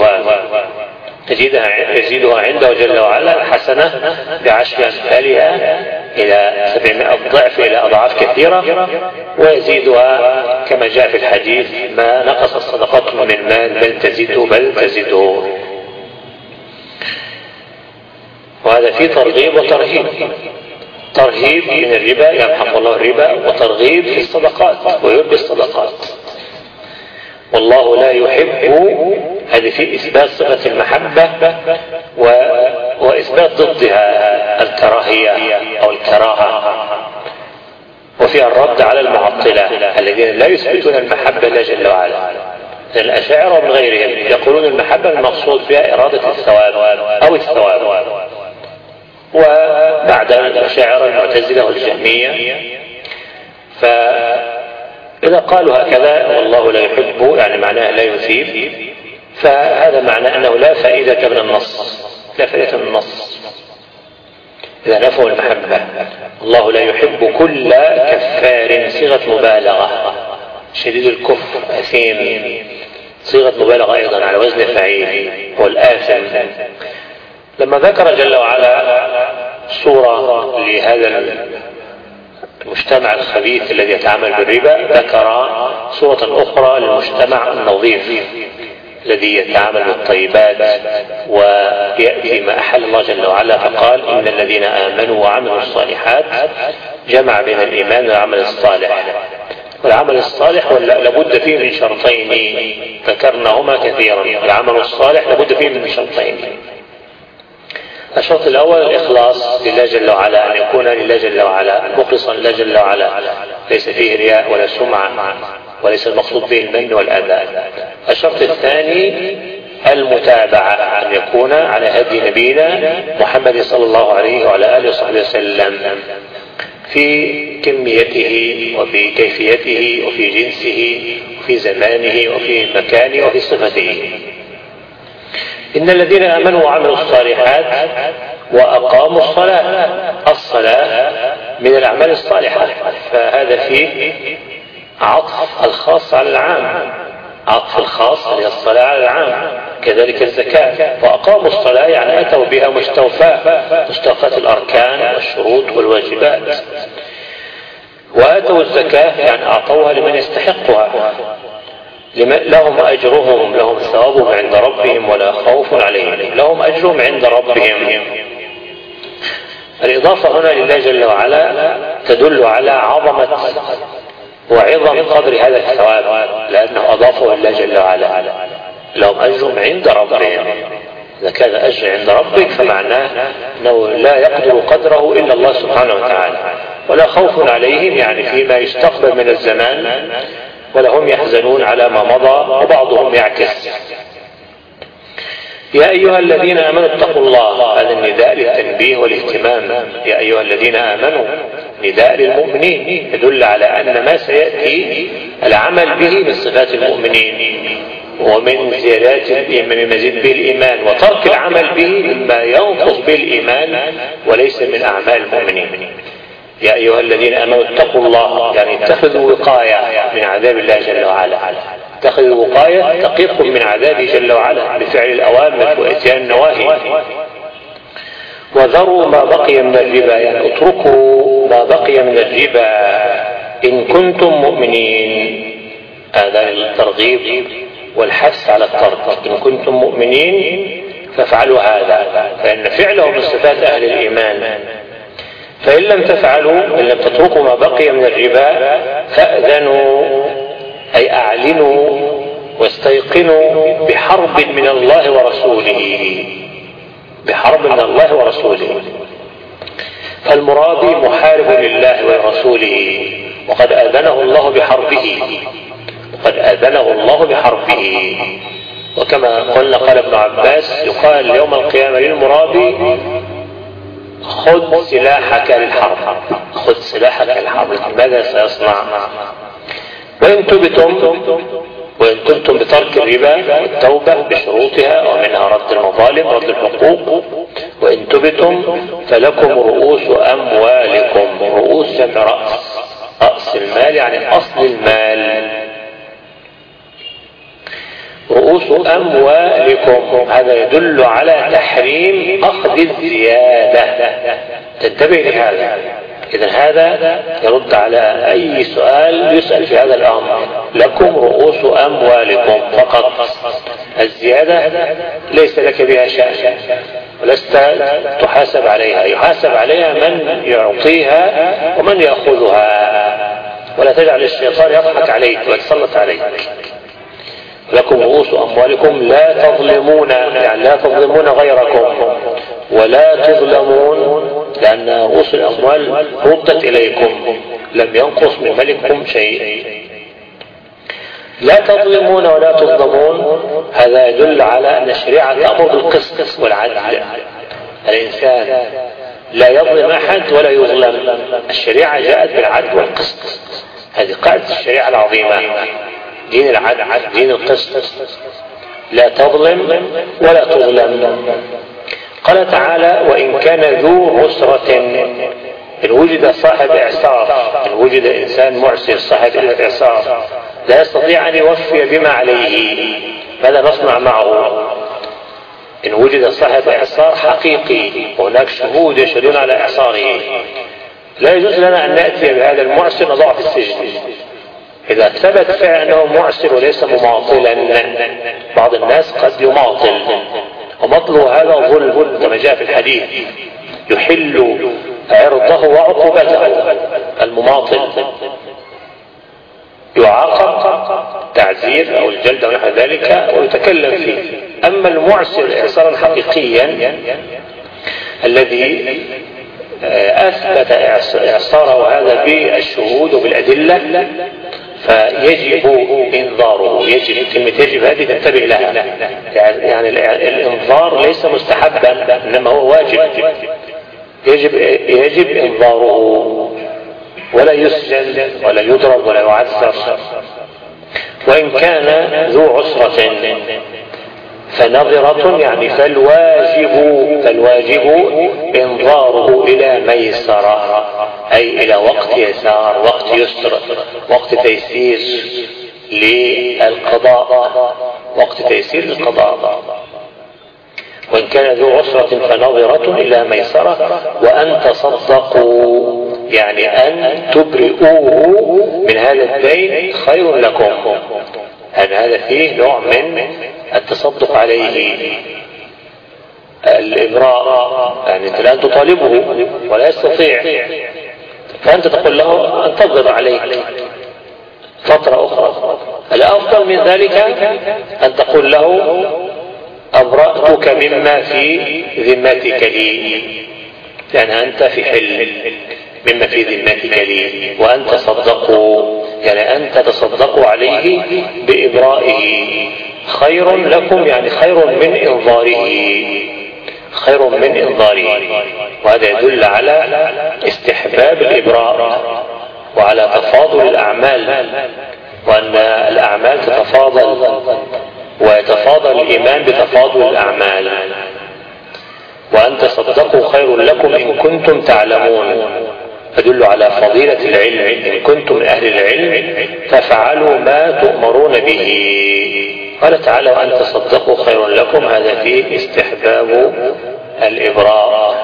يزيدها عنده جل وعلا حسنة ب10 أمثالها إلى 700 ضعف إلى أضعاف كثيرة، ويزيدها كما جاء في الحديث ما نقص الصدقات من مال بل تزيده. وهذا فيه ترغيب وترهيب. ترهيب من الربا، يمحق الله الربا، وترغيب في الصدقات ويربي الصدقات. والله لا يحب، هذه في إثبات صفة المحبة وإثبات ضدها الكراهية أو الكراهة، وفيها الرد على المعطلة الذين لا يثبتون المحبة لله جل وعلا. الأشاعرة ومن غيرهم يقولون المحبة المقصود فيها إرادة الثواب أو الثواب. وبعد الأشاعرة المعتزلة والجهمية، فإذا قالوا هكذا والله لا يحب يعني معناه لا يثيب، فهذا معنى أنه لا فائدة من النص، إذا نفوا المحبة. الله لا يحب كل كفار، صيغة مبالغة، شديد الكفر أثيم، صيغة مبالغة أيضا على وزن فعيل، هو الآثم. لما ذكر جل وعلا صورة لهذا المجتمع الخبيث الذي يتعامل بالربا، ذكر صورة أخرى للمجتمع النظيف الذي يتعامل بالطيبات ويأتي ما أحل الله جل وعلا، فقال إن الذين آمنوا وعملوا الصالحات، جمع بين الإيمان والعمل الصالح. والعمل الصالح لابد فيه من شرطين ذكرناهما كثيرا. العمل الصالح لابد فيه من شرطين. الشرط الأول الإخلاص لله جل وعلا، أن يكون لله جل وعلا مخلصا لله جل وعلا، ليس فيه رياء ولا سمعة، وليس المقصود به المن والأذى. الشرط الثاني المتابعة، أن يكون على هدي نبينا محمد صلى الله عليه وعلى آله وصحبه وسلم في كميته وفي كيفيته وفي جنسه وفي زمانه وفي مكانه وفي صفته. إن الذين آمنوا وعملوا الصالحات وأقاموا الصلاة من الأعمال الصالحة، فهذا فيه عطف الخاص على العام، عطف الخاص على الصلاة على العام. كذلك الزكاة، وأقاموا الصلاة يعني أتوا بها مستوفاة الأركان والشروط والواجبات. وآتوا الزكاة يعني أعطوها لمن يستحقها، لهم أجرهم، لهم ثوابهم عند ربهم ولا خوف عليهم، لهم أجرهم عند ربهم. الإضافة هنا لله جل وعلا تدل على عظمة وعظم قدر هذا الثواب، لأنه أضافه لله جل وعلا، لهم أجر عند ربهم. إذا كان أجر عند ربك فمعناه أنه لا يقدر قدره إلا الله سبحانه وتعالى، ولا خوف عليهم يعني فيما يستقبل من الزمان، ولا هم يحزنون على ما مضى، وبعضهم يعكس. يا أيها الذين آمنوا اتقوا الله، هذا النداء للتنبيه والاهتمام. يا أيها الذين آمنوا نداء للمؤمنين يدل على أن ما سيأتي العمل به من صفات المؤمنين، ومن زيادات من مزيد به الإيمان، وترك العمل به مما ينقص به الإيمان وليس من أعمال المؤمنين. يا أيها الذين آمنوا اتقوا الله، يعني اتخذوا وقاية من عذاب الله جل وعلا، اتخذوا وقاية تقيكم من عذابه جل وعلا بفعل الأوامر وإتيان النواهي. وذروا ما بقي من الربا، يعني اتركوا ما بقي من الربا إن كنتم مؤمنين. هذا الترغيب والحث على الترك. إن كنتم مؤمنين فافعلوا هذا، فإن فعله من صفات أهل الإيمان. فإن لم تفعلوا، إن لم تتركوا ما بقي من الربا، فأذنوا أي أعلنوا واستيقنوا بحرب من الله ورسوله، بحرب من الله ورسوله. فالمرابي محارب لله ورسوله، وقد آذنه الله بحربه، وقد آذنه الله بحربه. وكما قلنا قال ابن عباس يقال يوم القيامة للمرابي خذ سلاحك للحرب، خذ سلاحك للحرب. ماذا سيصنع؟ وإن تبتم بترك الربا والتوبة بشروطها، ومنها رد المظالم رد الحقوق. وإن تبتم فلكم رؤوس أموالكم، رؤوس جمع رأس، رأس المال يعني أصل المال، رؤوس أموالكم. هذا يدل على تحريم أخذ الزيادة، تنتبه لهذا. إذن هذا يرد على أي سؤال يسأل في هذا الأمر. لكم رؤوس أموالكم فقط، الزيادة ليس لك بها شأن ولست تحاسب عليها، يحاسب عليها من يعطيها ومن يأخذها. ولا تجعل الشيطان يضحك عليك ويتسلط عليك. لكم رؤوس أموالكم لا تظلمون، يعني لا تظلمون غيركم ولا تظلمون، لأن رؤوس الأموال ردت إليكم، لم ينقص من ملككم شيء. لا تظلمون ولا تظلمون، هذا يدل على أن الشريعة تأمر بالقسط والعدل. الإنسان لا يظلم أحد ولا يظلم، الشريعة جاءت بالعدل والقسط. هذه قاعدة الشريعة العظيمة، دين العدل دين القسط، لا تظلم ولا تظلم. قال تعالى وإن كان ذو عسرة، إن وجد صاحب إعسار، إن وجد إنسان معسر صاحب إعسار لا يستطيع أن يوفي بما عليه، ماذا نصنع معه؟ إن وجد صاحب إعسار حقيقي وهناك شهود يشهدون على إعساره، لا يجوز لنا أن نأتي بهذا المعسر نضعه في السجن. إذا ثبت فعلا أنه معسر وليس مماطلا، بعض الناس قد يماطل، ومطله هذا ظلم كما جاء في الحديث، يحل عرضه وعقوبته. المماطل يعاقب تعزير أو الجلد أو نحو ذلك ويتكلم فيه. أما المعسر إعسارا حقيقيا الذي أثبت إعصاره هذا بالشهود وبالأدلة فيجب إنذاره. يجب، كلمة يجب هذه تنتبه لها، يعني الإنذار ليس مستحبا إنما هو واجب. يجب إنذاره، ولا يسجن ولا يضرب ولا يعذر. وإن كان ذو عسرة فنظرة، يعني فالواجب إنظاره إلى ميسرة، أي إلى وقت يسار، وقت يسر، وقت تيسير للقضاء، وقت تيسير للقضاء. وإن كان ذو عسرة فنظرة إلى ميسرة وأن تصدقوا، يعني أن تبرئوه من هذا الدين خير لكم. هذا فيه نوع من التصدق عليه. الإبراء، يعني أنت الآن تطالبه ولا يستطيع، فأنت تقول له انتظر عليك فترة أخرى. الأفضل من ذلك أن تقول له أبرأتك مما في ذمتك لي، يعني أنت في حل مما في ذمتك لي، وأن تصدقوا، يعني أن تتصدقوا عليه بإبرائه خير لكم، يعني خير من إنظاره، خير من إنظاره. وهذا يدل على استحباب الإبراء وعلى تفاضل الأعمال، وأن الأعمال تتفاضل ويتفاضل الإيمان بتفاضل الأعمال. وأن تصدقوا خير لكم إن كنتم تعلمون، يدل على فضيلة العلم. إن كنتم من أهل العلم فافعلوا ما تؤمرون به. قال تعالى وأن تصدقوا خير لكم، هذا فيه استحباب الإبراء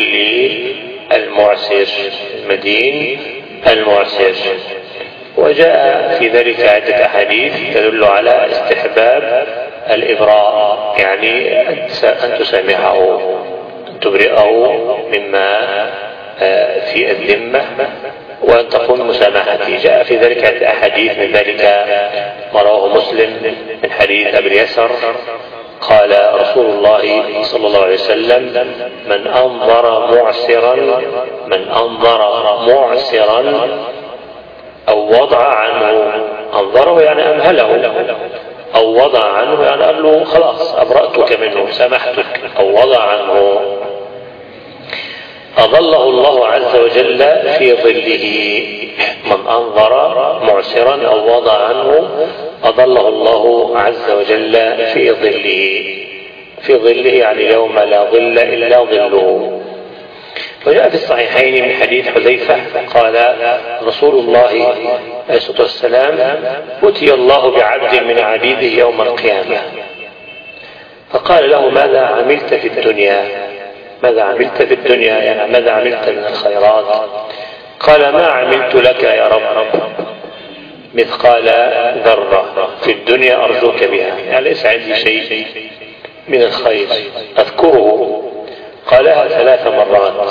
للمعسر المدين المعسر. وجاء في ذلك عدة أحاديث تدل على استحباب الإبراء، يعني أن تسامحه، أن تبرئه مما في الذمة، وأن تقوم مسامحته. جاء في ذلك عدة أحاديث، من ذلك ما رواه مسلم من حديث أبي اليسر قال رسول الله صلى الله عليه وسلم من أنظر معسرا أو وضع عنه، أنظره يعني أمهله، أو وضع عنه يعني قال له خلاص أبرأتك منه سامحتك، أو وضع عنه، أظله الله عز وجل في ظله. من أنظر معسرا أو وضع عنه أظله الله عز وجل في ظله. في ظله يعني يوم لا ظل إلا ظله. وجاء في الصحيحين من حديث حذيفة قال رسول الله عليه الصلاة والسلام أتي الله بعبد من عبيده يوم القيامة فقال له ماذا عملت في الدنيا؟ ماذا عملت في الدنيا؟ يعني ماذا عملت من الخيرات؟ قال ما عملت لك يا رب مثقال ذرة في الدنيا أرجوك بها، يعني ليس عندي شيء من الخير أذكره. قالها 3 مرات.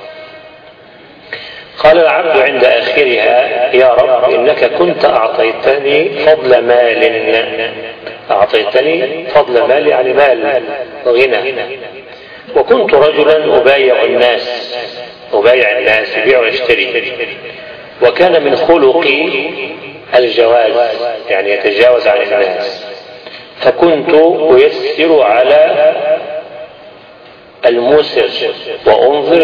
قال العبد عند آخرها يا رب إنك كنت أعطيتني فضل مال، أعطيتني فضل مال يعني مال وغنى، وكنت رجلا أبايع الناس يبيع ويشتري، وكان من خلقي الجواز يعني يتجاوز عن الناس، فكنت أيسر على الموسر وأنظر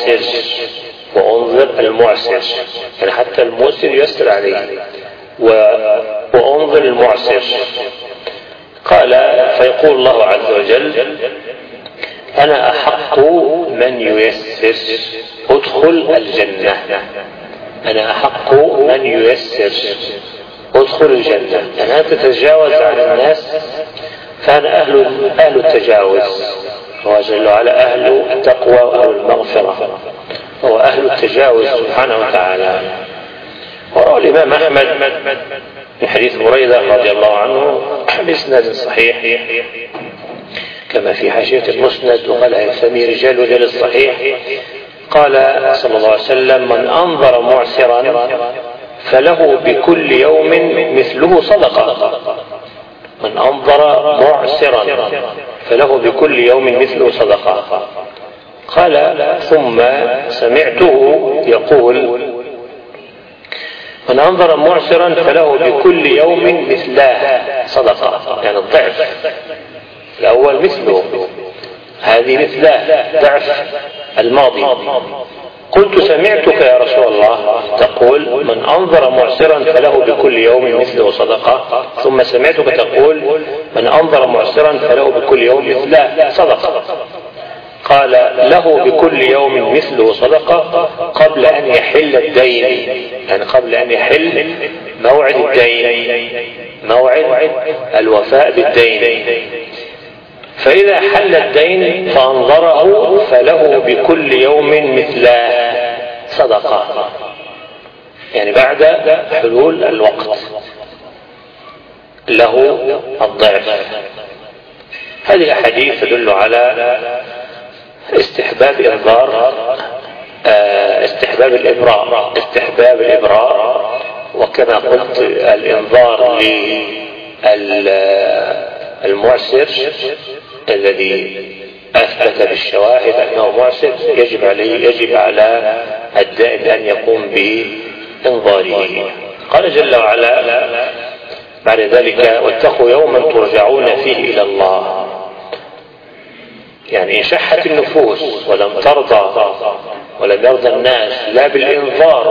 المعسر، يعني حتى الموسر يسر عليه وأنظر المعسر. قال فيقول الله عز وجل أنا أحق من ييسر أدخل الجنة، أنا أحق من ييسر أدخل الجنة، يعني أنت تتجاوز عن الناس فأنا أهل التجاوز، هو جل وعلا أهل التقوى وأهل المغفرة، هو أهل التجاوز سبحانه وتعالى. وروى الإمام أحمد من حديث بريدة رضي الله عنه بإسناد صحيح كما في حاشية المسند، وقال يسمي رجال وجل الصحيح، قال صلى الله عليه وسلم من أنظر معسرا فله بكل يوم مثله صدقة. من أنظر معسرا فله بكل يوم مثله صدقة. قال ثم سمعته يقول من أنظر معسرا فله بكل يوم مثله صدقة، يعني الضعف. الأول مثله، هذه مثله ضعف الماضي. قلت سمعتك يا رسول الله تقول من أنظر معسرا فله بكل يوم مثله صدقة، ثم سمعتك تقول من أنظر معسرا فله بكل يوم مثله صدقة. قال له بكل يوم مثله صدقة قبل أن يحل الدين، يعني قبل أن يحل موعد الدين، موعد الوفاء بالدين. فإذا حل الدين فأنظره فله بكل يوم مثله صدقة، يعني بعد حلول الوقت له الضعف. هذه الأحاديث تدل على استحباب الإبراء، وكما قلت الإنظار للمعسر الذي أثبت بالشواهد أنه معسر يجب على الدائن أن يقوم بإنظاره. قال جل وعلا بعد ذلك: واتقوا يوما ترجعون فيه إلى الله. يعني إن شحت النفوس ولم ترضى ولم يرضى الناس لا بالإنذار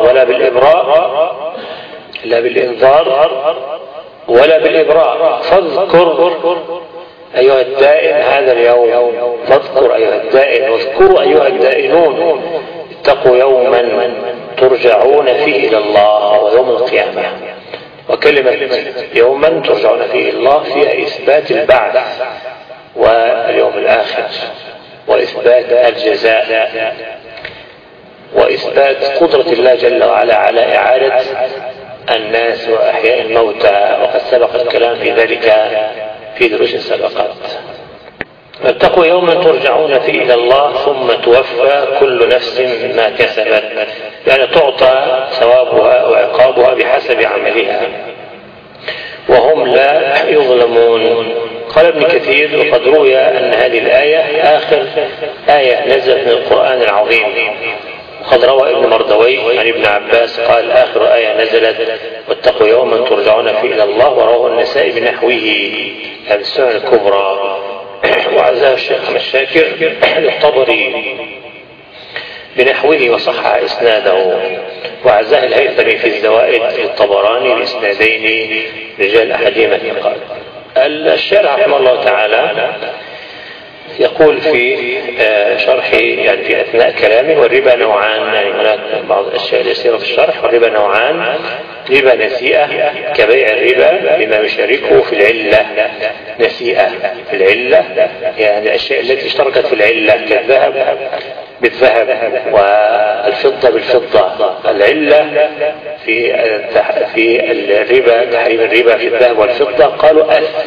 ولا بالإبراء فاذكر أيها الدائن هذا اليوم، فاذكر أيها الدائن واذكروا أيها الدائنون، اتقوا يوما ترجعون فيه إلى الله ويوم القيامة. وكلمة يوما ترجعون فيه إلى الله فيها إثبات البعث واليوم الآخر، وإثبات الجزاء، وإثبات قدرة الله جل وعلا على إعادة الناس وأحياء الموتى، وقد سبق الكلام في ذلك في دروس سبقت. واتقوا يوما ترجعون فيه إلى الله ثم توفى كل نفس ما كسبت، يعني تعطى ثوابها وعقابها بحسب عملها وهم لا يظلمون. قال ابن كثير: وقد روي أن هذه الآية آخر آية نزلت من القرآن العظيم. وقد روى ابن مردوي عن ابن عباس قال: آخر آية نزلت واتقوا يوما ترجعون فيه إلى الله. ورواه النسائي بنحوه في السنن الكبرى، وعزاه الشيخ أحمد شاكر الطبري بنحوه وصح إسناده، وعزاه الهيثمي في الزوائد في الطبراني بإسنادين رجال أحدهما ثقات. الشارع رحمه الله تعالى يقول في شرحه، يعني في أثناء كلامه: والربا نوعان، يعني هناك بعض الأشياء اليسيرة في الشرح. والربا نوعان: ربا نسيئة كبيع الربا بما يشاركه في العلة. نسيئة في العلة يعني الأشياء التي اشتركت في العلة كالذهب بالذهب والفضة بالفضة. العلة في الربا، تحريم الربا في الذهب والفضة، قالوا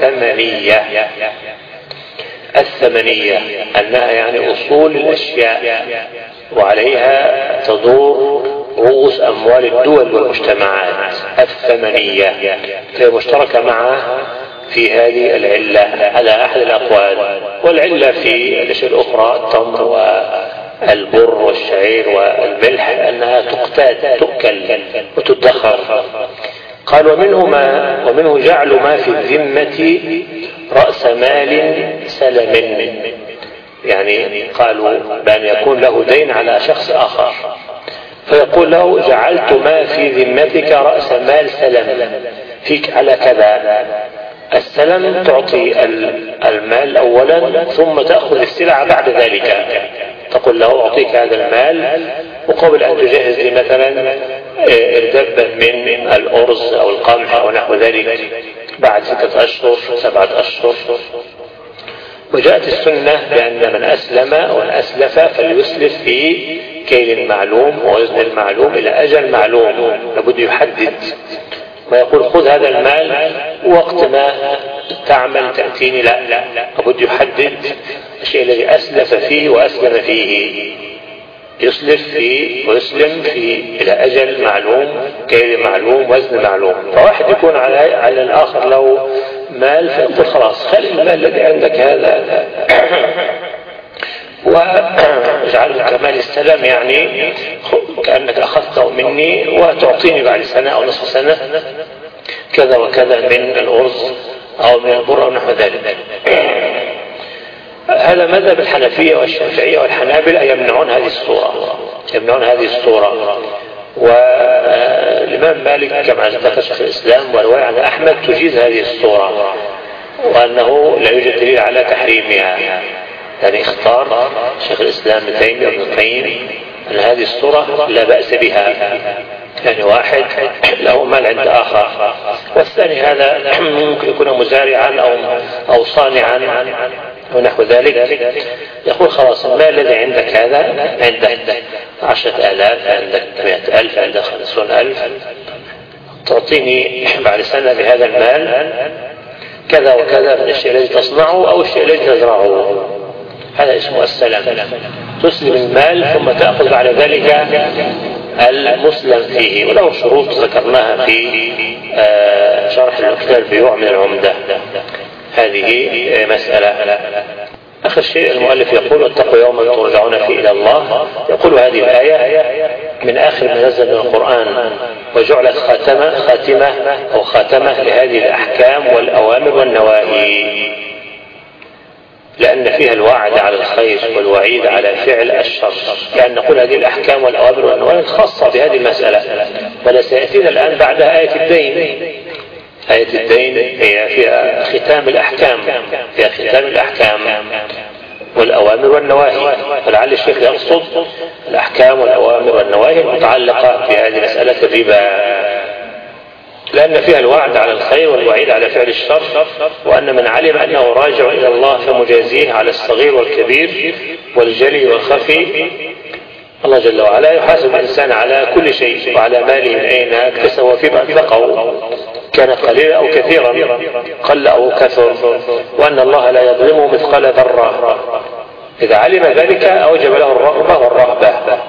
الثمنية أنها يعني أصول الأشياء وعليها تدور رؤوس أموال الدول والمجتمعات. الثمنية هي مشتركة معه في هذه العلة على أحد الأقوال. والعلة في الأشياء الأخرى التمر والبر والشعير والملح أنها تؤكل وتدخر. قال: ومنه جعل ما في الذمة رأس مال سلم، يعني قالوا بأن يكون له دين على شخص آخر فيقول له: جعلت ما في ذمتك رأس مال سلم فيك على كذا. السلم تعطي المال أولا ثم تأخذ السلعة بعد ذلك. تقول له: أعطيك هذا المال مقابل أن تجهز لي مثلا اردبا من الأرز أو القمح أو نحو ذلك بعد 6 أشهر 7 أشهر. وجاءت السنة بأن من أسلم أو أسلف فليسلف في كيل معلوم ووزن معلوم إلى أجل معلوم، لابد يحدد ويقول: خذ هذا المال وقت ما تعمل تأتيني. لا، لابد يحدد الشيء الذي أسلف فيه وأسلم فيه، يسلف فيه ويسلم فيه إلى أجل معلوم كيل معلوم وزن معلوم. فواحد يكون على الآخر له مال فيقول: خلاص خلي المال الذي عندك هذا واجعله كمال السلام، يعني كأنك أخذته مني وتعطيني بعد سنة أو نصف سنة كذا وكذا من الأرز أو من البر أو نحو ذلك. هذا مذهب الحنفية والشافعية والحنابلة يمنعون هذه الصورة. والإمام مالك كما ذكر شيخ الإسلام ورواية عن أحمد تجيز هذه الصورة، وأنه لا يوجد دليل على تحريمها. يعني اختار شيخ الإسلام ابن تيمية وابن القيم أن هذه الصورة لا بأس بها، يعني واحد له مال عند آخر والثاني هذا ممكن يكون مزارعا أو صانعا ونحو ذلك، يقول: خلاص المال الذي عندك هذا، عندك 10,000 عندك 100,000 عندك 50,000 تعطيني بعد سنة بهذا المال كذا وكذا من الشيء الذي تصنعه أو الشيء الذي تزرعه، هذا اسمه السلم. تسلم المال ثم تأخذ بعد ذلك المسلم فيه، وله شروط ذكرناها في شرح كتاب البيوع من العمدة. هذه مسألة. آخر شيء المؤلف يقول واتقوا يوما ترجعون فيه إلى الله. يقول هذه الآية من آخر ما نزل من القرآن، وجعلت خاتمة لهذه الأحكام والأوامر والنواهي، لأن فيها الوعد على الخير والوعيد على فعل الشر. يعني نقول هذه الأحكام والأوامر والنواهي الخاصة بهذه المسألة، ولا سيأتينا الآن بعدها آية الدين. آية الدين هي فيها ختام الأحكام، فيها ختام الأحكام والأوامر والنواهي. فلعل الشيخ يقصد الأحكام والأوامر والنواهي المتعلقة بهذه مسألة الربا، لأن فيها الوعد على الخير والوعيد على فعل الشر، وأن من علم أنه راجع إلى الله فمجازيه على الصغير والكبير والجلي والخفي. الله جل وعلا يحاسب الإنسان على كل شيء، وعلى ماله من أين اكتسب وفيما أنفقه، كان قليلا أو كثيرا، قل أو كثر، وأن الله لا يظلمه مثقال ذرة. إذا علم ذلك أوجب له الرغبة والرهبة،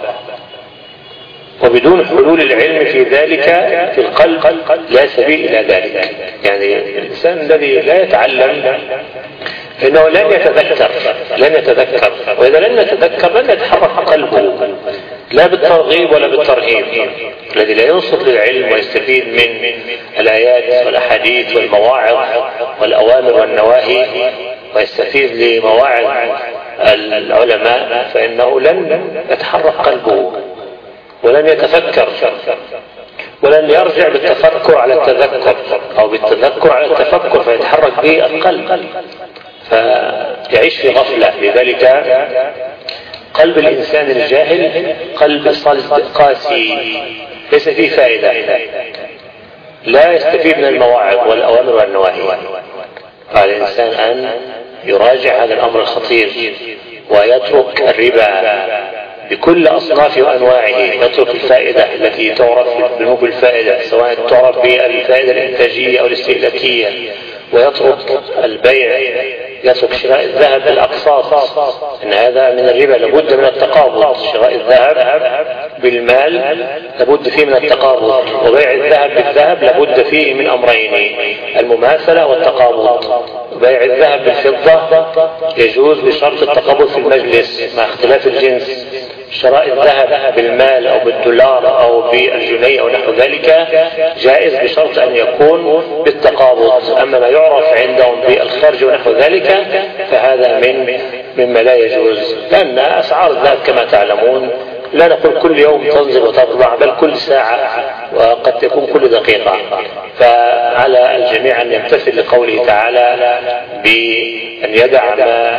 وبدون حلول العلم في ذلك في القلب لا سبيل إلى ذلك. يعني الإنسان الذي لا يتعلم فإنه لن يتذكر، وإذا لم يتذكر لن يتحرك قلبه، لا بالترغيب ولا بالترهيب. الذي لا ينصت للعلم ويستفيد من الآيات والأحاديث والمواعظ والأوامر والنواهي، ويستفيد لمواعظ العلماء، فإنه لن يتحرك قلبه ولن يتفكر، ولن يرجع بالتفكر على التذكر أو بالتذكر على التفكر فيتحرك به القلب، فيعيش في غفلة. لذلك قلب الإنسان الجاهل قلب صلب قاسي ليس فيه فائدة، لا يستفيد من المواعظ والأوامر والنواهي. قال الإنسان أن يراجع هذا الأمر الخطير ويترك الربا بكل أصنافه وأنواعه، يترك الفائدة التي تعرف بنوب الفائدة، سواء تعرف بالفائدة الإنتاجية أو الاستهلاكية، ويترك البيع، يترك شراء الذهب بالأقساط، إن هذا من الربا. لابد من التقابض، شراء الذهب بالمال لابد فيه من التقابض، وبيع الذهب بالذهب لابد فيه من أمرين: المماثلة والتقابض. بيع الذهب بالفضة يجوز بشرط التقابض في المجلس مع اختلاف الجنس. شراء الذهب بالمال أو بالدولار أو بالجنيه أو نحو ذلك جائز بشرط أن يكون بالتقابض. أما ما يعرف عندهم بالخرج ونحو ذلك فهذا مما لا يجوز، لأن أسعار الذهب كما تعلمون لا نقول كل يوم تنزل وتطلع، بل كل ساعة، وقد تكون كل دقيقة. فعلى الجميع أن يمتثل لقوله تعالى بأن يدع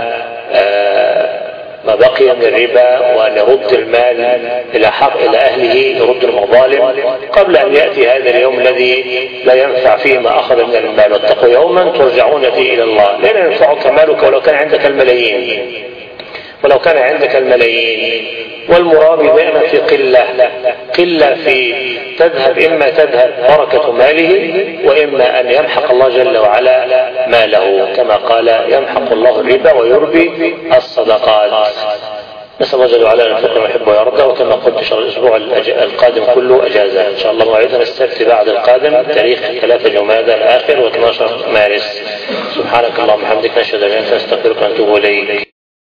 ما بقي من الربا، وأن يرد المال إلى أهله، يرد المظالم قبل أن يأتي هذا اليوم الذي لا ينفع فيه ما أخذ من المال. واتقوا يوما ترجعون فيه إلى الله. لن ينفعك مالك ولو كان عندك الملايين، والمراد دائما في قلة في إما تذهب بركة ماله، وإما أن يمحق الله جل وعلا ماله، كما قال يمحق الله الربا ويربي الصدقات. نسأل الله جل وعلا أن يوفقنا ويحب ويرضى. وكما قلت شهر الأسبوع القادم كله أجازة إن شاء الله. موعدنا السبت بعد القادم تاريخ 3 جمادى الآخر و12 مارس. سبحانك اللهم وبحمدك، نشهد أن لا إله إلا أنت، نستغفرك ونتوب إليك.